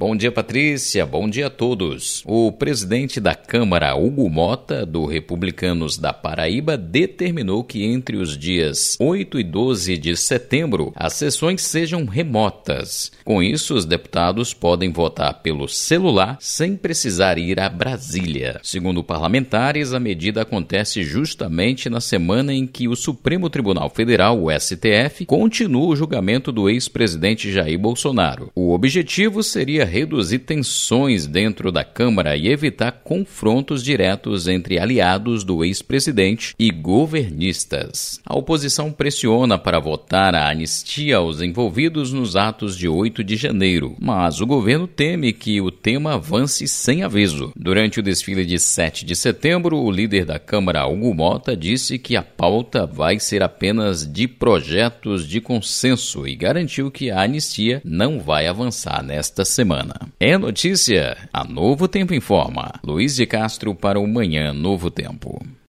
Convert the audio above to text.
Bom dia, Patrícia. Bom dia a todos. O presidente da Câmara, Hugo Mota, do Republicanos da Paraíba, determinou que entre os dias 8 e 12 de setembro as sessões sejam remotas. Com isso, os deputados podem votar pelo celular sem precisar ir a Brasília. Segundo parlamentares, a medida acontece justamente na semana em que o Supremo Tribunal Federal, o STF, continua o julgamento do ex-presidente Jair Bolsonaro. O objetivo seria reduzir tensões dentro da Câmara e evitar confrontos diretos entre aliados do ex-presidente e governistas. A oposição pressiona para votar a anistia aos envolvidos nos atos de 8 de janeiro, mas o governo teme que o tema avance sem aviso. Durante o desfile de 7 de setembro, o líder da Câmara, Hugo Mota, disse que a pauta vai ser apenas de projetos de consenso e garantiu que a anistia não vai avançar nesta semana. É notícia. A Novo Tempo informa. Luiz de Castro para o Manhã Novo Tempo.